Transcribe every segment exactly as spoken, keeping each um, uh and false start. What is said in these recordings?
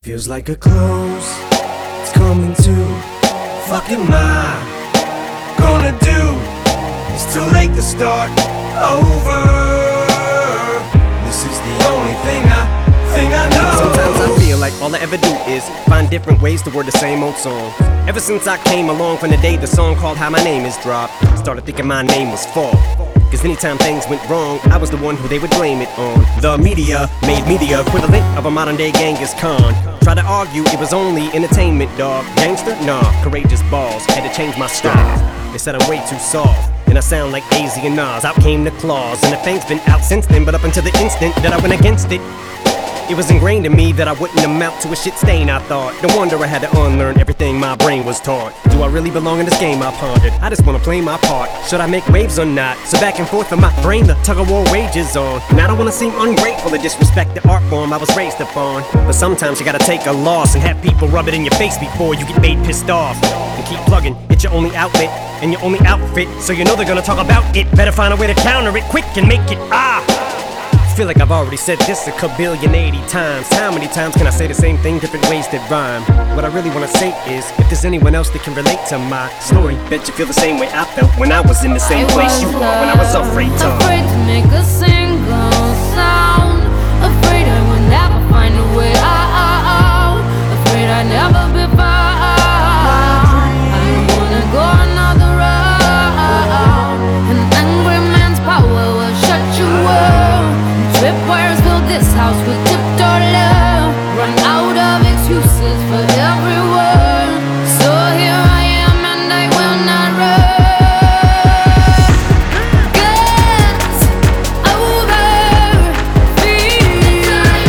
Feels like a close, it's coming to. Fuck am I gonna do? It's too late to start over. This is the only thing I, thing I know. Sometimes I feel like all I ever do is find different ways to word the same old song. Ever since I came along from the day the song called How My Name Is dropped, started thinking my name was Fall. Cause anytime things went wrong, I was the one who they would blame it on. The media made me the equivalent of a modern day Genghis Khan. Tried to argue it was only entertainment, dog. Gangster? Nah, courageous balls. Had to change my style. They said I'm way too soft, and I sound like A Z and Nas. Out came the claws, and the thing's been out since then. But up until the instant that I went against it, it was ingrained in me that I wouldn't amount to a shit stain, I thought. No wonder I had to unlearn everything my brain was taught. Do I really belong in this game, I pondered? I just wanna play my part. Should I make waves or not? So back and forth in my brain, the tug-of-war wages on. And I don't wanna seem ungrateful or disrespect the art form I was raised upon. But sometimes you gotta take a loss and have people rub it in your face before you get made pissed off. And keep plugging, it's your only outlet and your only outfit, so you know they're gonna talk about it. Better find a way to counter it quick and make it ah. Feel like I've already said this a kabillion eighty times. How many times can I say the same thing, different ways that rhyme? What I really wanna say is, if there's anyone else that can relate to my story, bet you feel the same way I felt when I was in the same I place you was, were when I was afraid to. Afraid to make a single sound. Afraid I would never find a way out. Afraid I'd never be found. I don't wanna go another round. An angry man's power will shut you up. Tripwires fill this house with tiptoe love. Run out of excuses for every word. So here I am and I will not run. Get over fear.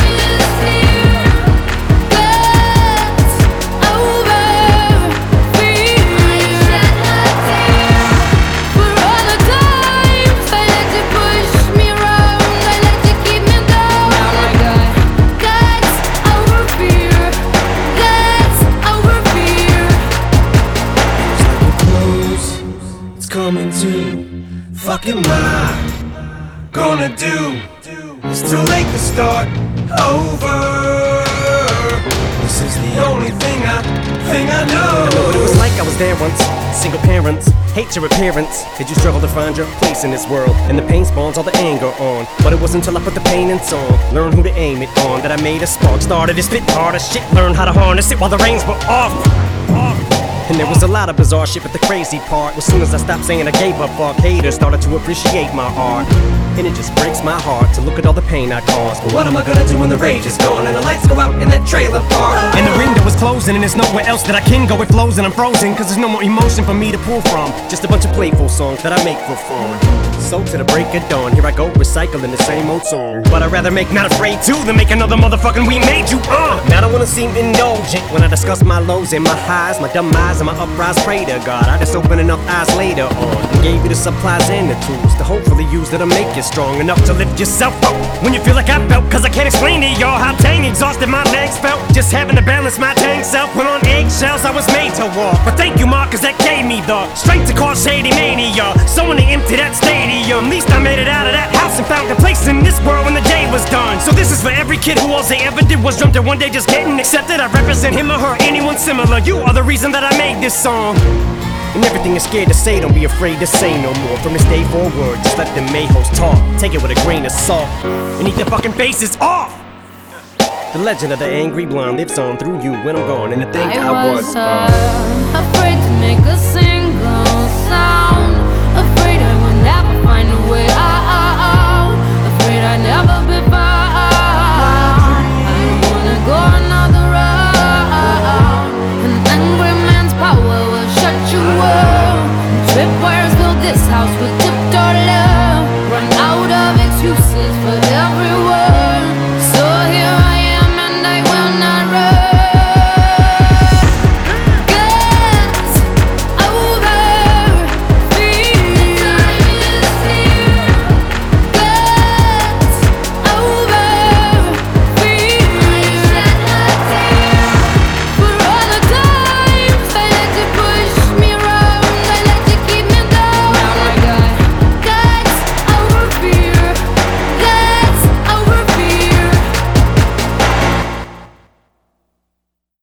Get over fear. For all the times I let you push me around, I let you keep me down. Now I got guts over fear. Guts over fear. Close, it's coming to. Fuck am I gonna do? It's too late to start over. This is the only thing I, thing I know. I know what it was like, I was there once. Single parents, hate your appearance. Did you struggle to find your place in this world? And the pain spawns all the anger on. But it wasn't until I put the pain in song, learn who to aim it on, that I made a spark. Started to spit harder shit, learned how to harness it while the reins were off. off. And there was a lot of bizarre shit, but the crazy part was soon as I stopped saying I gave up, fuck haters started to appreciate my art. And it just breaks my heart to look at all the pain I caused. But what am I gonna do when the rage is gone and the lights go out in that trailer park? And the window is closing and there's nowhere else that I can go. It flows and I'm frozen, cause there's no more emotion for me to pull from. Just a bunch of playful songs that I make for fun. So to the break of dawn, here I go recycling the same old song. But I'd rather make Not Afraid to than make another motherfucking We Made You uh Now I don't wanna seem indulgent when I discuss my lows and my highs, my dumb eyes and my uprise. Pray to God I just open enough eyes later on and gave you the supplies and the tools to hopefully use that'll make you strong enough to lift yourself up when you feel like I felt. Cause I can't explain to y'all how dang exhausted my legs felt just having to balance my dang self. When on eggshells I was made to walk, but thank you Mark, cause that gave me the strength to cause shady mania. Someone to empty that stadium. Least I made it out of that house and found a place in this world when the day was done. So this is for every kid who all they ever did was dreamt that one day just getting accepted. I represent him or her, anyone similar. You are the reason that I made this song. And everything is scared to say, don't be afraid to say no more. From this day forward, just let the mayhoes talk. Take it with a grain of salt and eat their fucking faces off. The legend of the angry blonde lives on through you when I'm gone. And to think I, I was was uh, uh, afraid to make a scene.